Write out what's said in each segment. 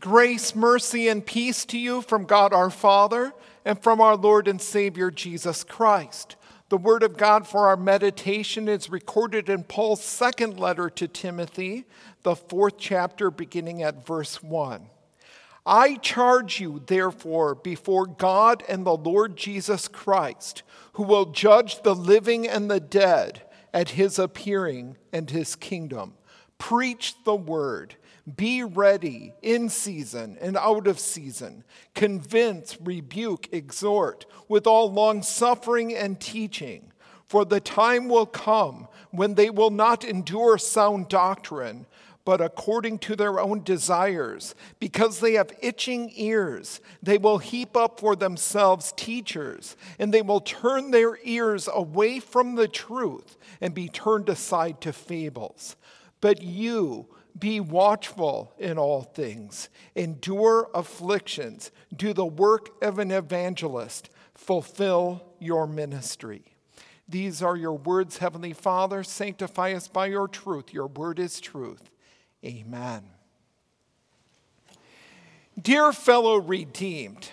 Grace, mercy, and peace to you from God our Father and from our Lord and Savior Jesus Christ. The word of God for our meditation is recorded in Paul's second letter to Timothy, the 4th chapter, beginning at verse 1. I charge you, therefore, before God and the Lord Jesus Christ, who will judge the living and the dead at his appearing and his kingdom. Preach the word. Be ready in season and out of season. Convince, rebuke, exhort with all long-suffering and teaching. For the time will come when they will not endure sound doctrine, but according to their own desires, because they have itching ears, they will heap up for themselves teachers, and they will turn their ears away from the truth and be turned aside to fables. But you, be watchful in all things, endure afflictions, do the work of an evangelist, fulfill your ministry. These are your words, Heavenly Father. Sanctify us by your truth. Your word is truth. Amen. Dear fellow redeemed,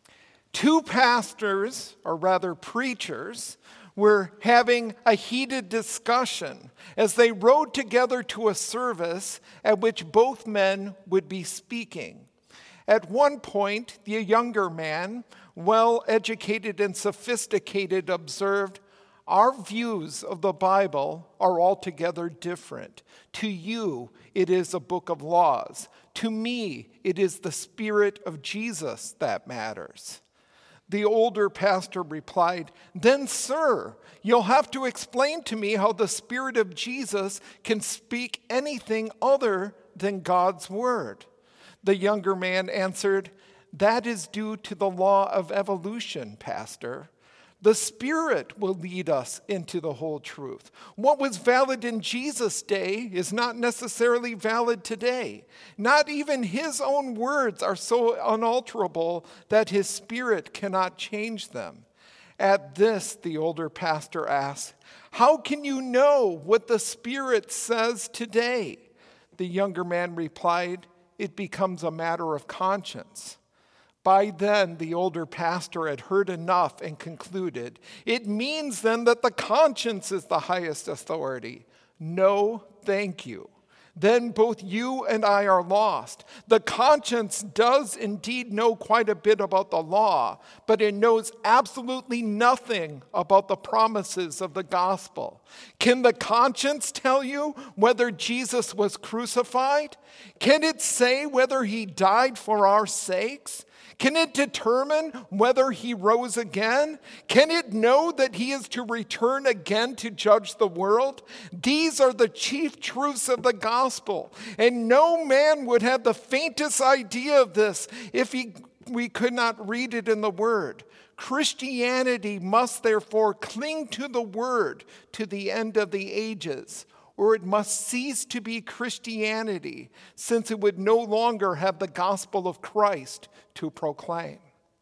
two pastors, or rather preachers, were having a heated discussion as they rode together to a service at which both men would be speaking. At one point, the younger man, well educated and sophisticated, observed, "Our views of the Bible are altogether different. To you, it is a book of laws. To me, it is the Spirit of Jesus that matters." The older pastor replied, "Then, sir, you'll have to explain to me how the Spirit of Jesus can speak anything other than God's word." The younger man answered, "That is due to the law of evolution, Pastor. The Spirit will lead us into the whole truth. What was valid in Jesus' day is not necessarily valid today. Not even his own words are so unalterable that his Spirit cannot change them." At this, the older pastor asked, "How can you know what the Spirit says today?" The younger man replied, "It becomes a matter of conscience." By then, the older pastor had heard enough and concluded, "It means then that the conscience is the highest authority." No, thank you. Then both you and I are lost. The conscience does indeed know quite a bit about the law, but it knows absolutely nothing about the promises of the gospel. Can the conscience tell you whether Jesus was crucified? Can it say whether he died for our sakes? Can it determine whether he rose again? Can it know that he is to return again to judge the world? These are the chief truths of the gospel, and no man would have the faintest idea of this if we could not read it in the Word. Christianity must therefore cling to the Word to the end of the ages, or it must cease to be Christianity, since it would no longer have the gospel of Christ to proclaim.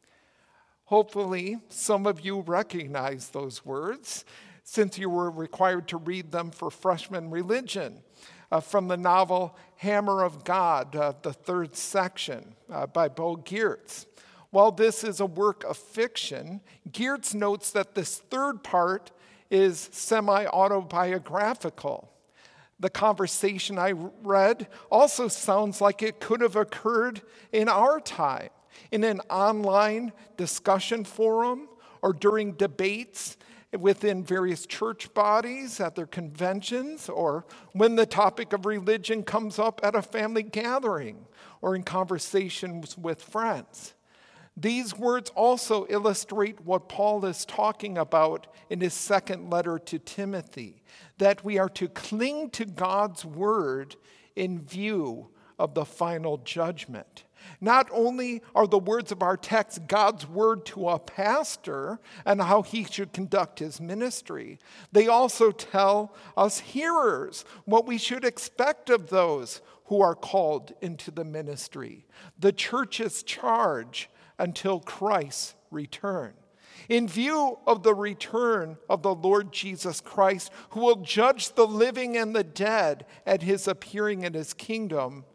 Hopefully, some of you recognize those words, since you were required to read them for freshman religion, from the novel Hammer of God, the 3rd section, by Bo Geertz. While this is a work of fiction, Geertz notes that this third part is semi-autobiographical. The conversation I read also sounds like it could have occurred in our time, in an online discussion forum or during debates within various church bodies at their conventions, or when the topic of religion comes up at a family gathering or in conversations with friends. These words also illustrate what Paul is talking about in his second letter to Timothy, that we are to cling to God's word in view of the final judgment. Not only are the words of our text God's word to a pastor and how he should conduct his ministry, they also tell us hearers what we should expect of those who are called into the ministry. The church's charge until Christ's return. In view of the return of the Lord Jesus Christ, who will judge the living and the dead at his appearing in his kingdom,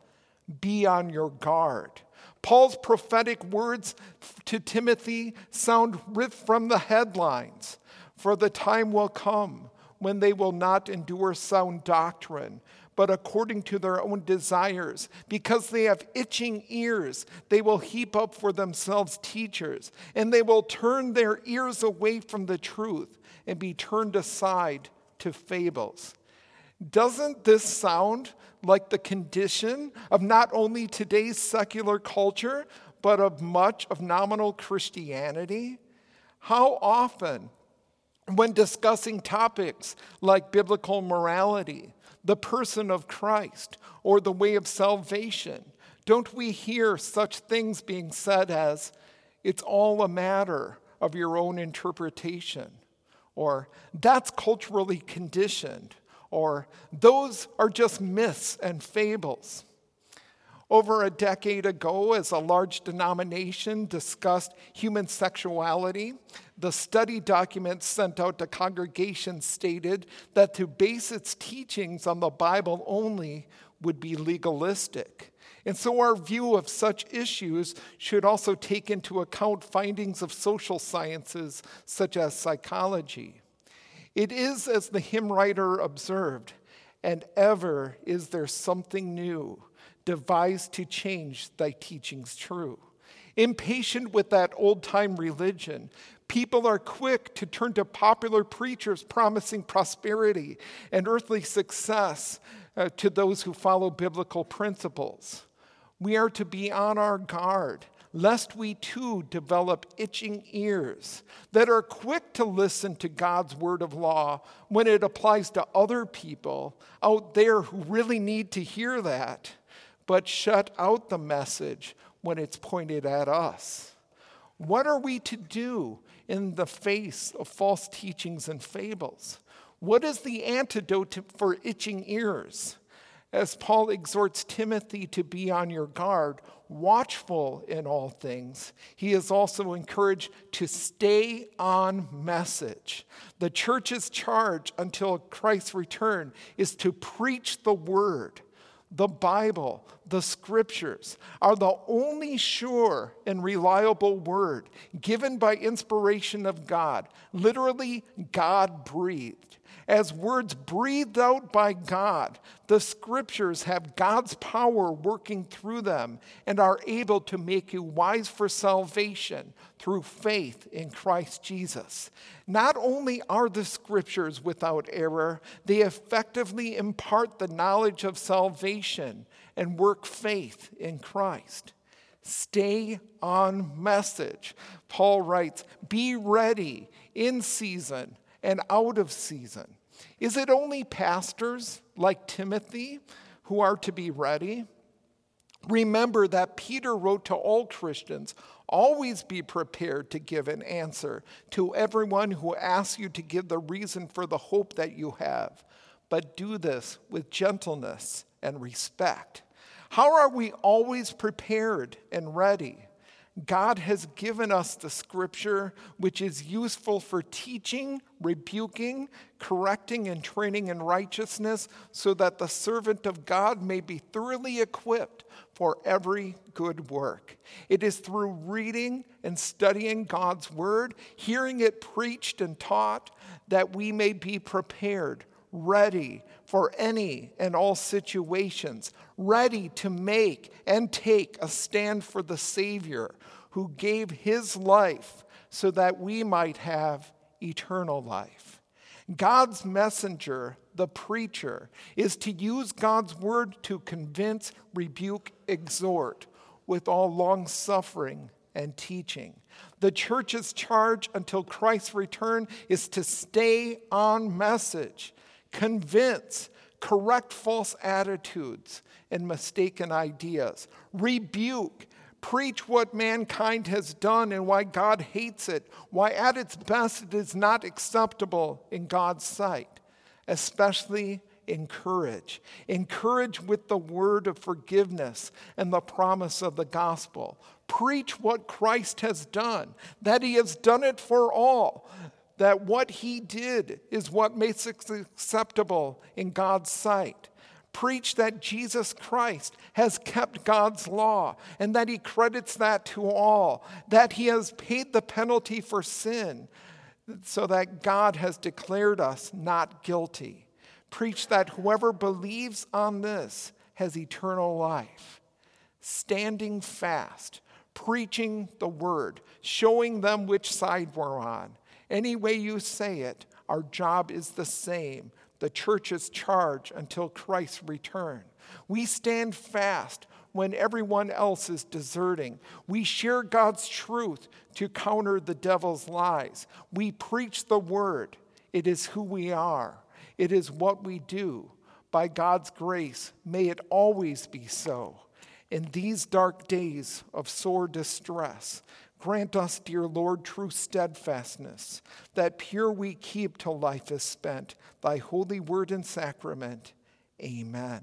Be on your guard. Paul's prophetic words to Timothy sound ripped from the headlines. For the time will come when they will not endure sound doctrine, but according to their own desires. Because they have itching ears, they will heap up for themselves teachers, and they will turn their ears away from the truth and be turned aside to fables. Doesn't this sound like the condition of not only today's secular culture, but of much of nominal Christianity? How often, when discussing topics like biblical morality, the person of Christ, or the way of salvation, don't we hear such things being said as, it's all a matter of your own interpretation, or that's culturally conditioned, or those are just myths and fables? Over a decade ago, as a large denomination discussed human sexuality, the study documents sent out to congregations stated that to base its teachings on the Bible only would be legalistic. And so our view of such issues should also take into account findings of social sciences such as psychology. It is, as the hymn writer observed, and ever is there something new, devised to change thy teachings true. Impatient with that old-time religion, people are quick to turn to popular preachers promising prosperity and earthly success to those who follow biblical principles. We are to be on our guard, lest we too develop itching ears that are quick to listen to God's word of law when it applies to other people out there who really need to hear that, but shut out the message when it's pointed at us. What are we to do in the face of false teachings and fables? What is the antidote for itching ears? As Paul exhorts Timothy to be on your guard, watchful in all things, he is also encouraged to stay on message. The church's charge until Christ's return is to preach the word. The Bible, the scriptures, are the only sure and reliable word given by inspiration of God, literally God-breathed. As words breathed out by God, the scriptures have God's power working through them and are able to make you wise for salvation through faith in Christ Jesus. Not only are the scriptures without error, they effectively impart the knowledge of salvation and work faith in Christ. Stay on message. Paul writes, be ready in season and out of season. Is it only pastors like Timothy who are to be ready? Remember that Peter wrote to all Christians, always be prepared to give an answer to everyone who asks you to give the reason for the hope that you have, but do this with gentleness and respect. How are we always prepared and ready? God has given us the scripture, which is useful for teaching, rebuking, correcting, and training in righteousness, so that the servant of God may be thoroughly equipped for every good work. It is through reading and studying God's word, hearing it preached and taught, that we may be prepared, ready for any and all situations, ready to make and take a stand for the Savior who gave his life so that we might have eternal life. God's messenger, the preacher, is to use God's word to convince, rebuke, exhort with all long-suffering and teaching. The church's charge until Christ's return is to stay on message, convince, correct false attitudes and mistaken ideas, rebuke, preach what mankind has done and why God hates it, why at its best it is not acceptable in God's sight. Especially encourage. Encourage with the word of forgiveness and the promise of the gospel. Preach what Christ has done, that he has done it for all, that what he did is what makes it acceptable in God's sight. Preach that Jesus Christ has kept God's law and that he credits that to all, that he has paid the penalty for sin so that God has declared us not guilty. Preach that whoever believes on this has eternal life. Standing fast, preaching the word, showing them which side we're on. Any way you say it, our job is the same. The church's charge until Christ's return. We stand fast when everyone else is deserting. We share God's truth to counter the devil's lies. We preach the word. It is who we are. It is what we do. By God's grace, may it always be so. In these dark days of sore distress, grant us, dear Lord, true steadfastness, that pure we keep till life is spent, thy holy word and sacrament. Amen.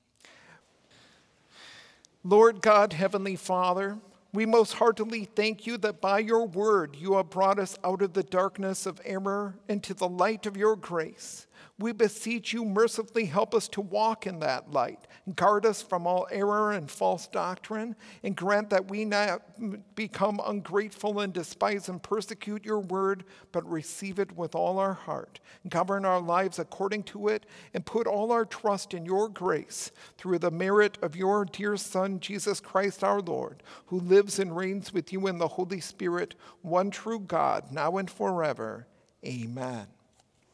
Lord God, Heavenly Father, we most heartily thank you that by your word you have brought us out of the darkness of error into the light of your grace. We beseech you mercifully help us to walk in that light. Guard us from all error and false doctrine, and grant that we not become ungrateful and despise and persecute your word, but receive it with all our heart. Govern our lives according to it, and put all our trust in your grace through the merit of your dear Son, Jesus Christ our Lord, who lives and reigns with you in the Holy Spirit, one true God, now and forever. Amen.